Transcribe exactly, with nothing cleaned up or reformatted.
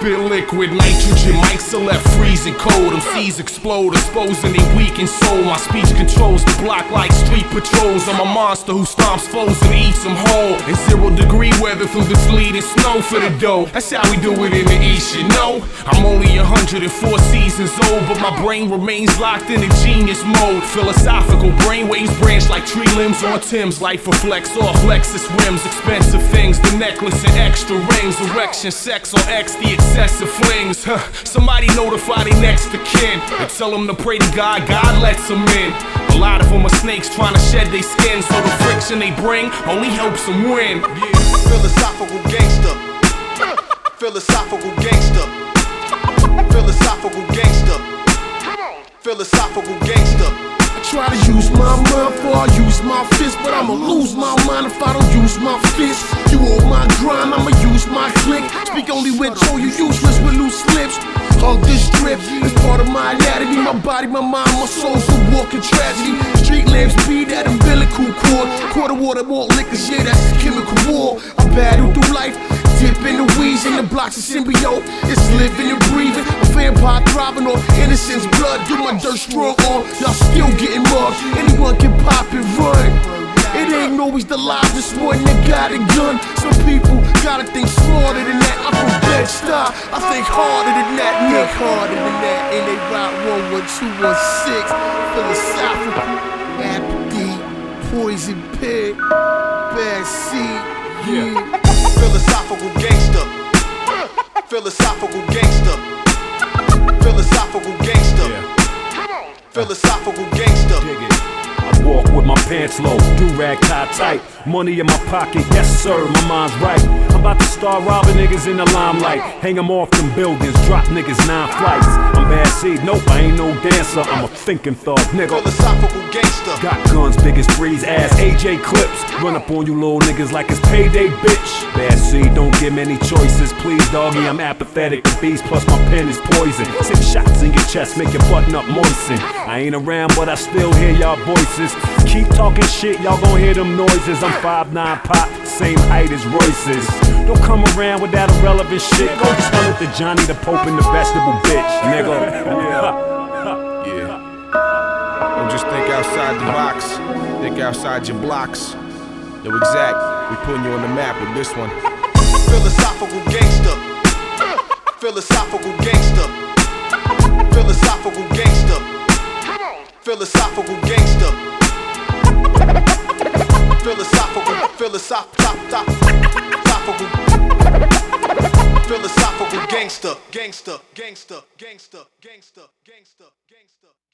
spit liquid nitrogen. Mics are left freezing cold. M Cs explode, exposing they weakened soul. My speech controls the block like street patrols. I'm a monster who stomps foes and eats them whole. In zero degree weather through the sleet and snow for the dough. That's how we do it in the East, you know. I'm only one hundred four seasons old, but my brain remains locked in a genius mode. Philosophical brainwaves branch like tree limbs on Tim's. Life reflects off Lexus rims. Expensive things, the necklace and extra rings. Erection, sex on X, the excessive flings. Huh. Somebody notify they next to kin and tell them to pray to God, God lets them in. A lot of them are snakes trying to shed their skin, so the friction they bring only helps them win. Yeah. Philosophical gangster. Philosophical gangster. Philosophical gangster. Philosophical gangster. I try to use my mind before I use my fist, but I'ma lose my mind if I don't use my fist. You on my grind, I'ma use my click. Speak only when told you useless with loose lips. Hug this drip, it's part of my anatomy. My body, my mind, my soul's a walking tragedy. Street lamps beat that umbilical cord. Quarter water, malt liquors, yeah, that's a chemical war. I battle through life, dip in the weeds, in the blocks of symbiote. It's living and breathing, a vampire thriving off innocence blood. Do my dirt strong on, y'all still getting mugged. Anyone can pop and run. It ain't always the lives that's more than they got a gun. Some people gotta think smarter than that. I'm from Bed-Stuy, I think harder than that. Think harder than that. And they rock one one two one six. Philosophical, apathy, poison pig, bad seed. Yeah. Philosophical gangster. Philosophical gangster. Philosophical gangster. Yeah. Philosophical gangster. Dig it. I walk with my pants low, do-rag tie tight. Money in my pocket, yes sir, my mind's right. I'm about to start robbing niggas in the limelight. Hang 'em off them buildings, drop niggas nine flights. I'm bad seed, nope, I ain't no dancer. I'm a thinking thug, nigga. Philosophical gangster. Got guns big as Breeze ass A J clips. Run up on you little niggas like it's payday, bitch. Bad seed, don't give many choices. Please, doggy, I'm apathetic to beast, plus my pen is poison. Six shots in your chest, make your button up moisten. I ain't around, but I still hear y'all voices. Keep talking shit, y'all gon' hear them noises. I'm five nine pop, same height as Royce's. Don't come around with that irrelevant shit. Go tell it to Johnny the Pope and the vegetable bitch, nigga. Yeah. Don't just think outside the box, think outside your blocks. Yo, exact, we putting you on the map with this one. Philosophical gangster. Philosophical gangster. Philosophical gangster. Philosophical gangster. Philosophical, philosophical, philosophical gangster, gangster, gangster, gangster, gangster, gangster, gangster.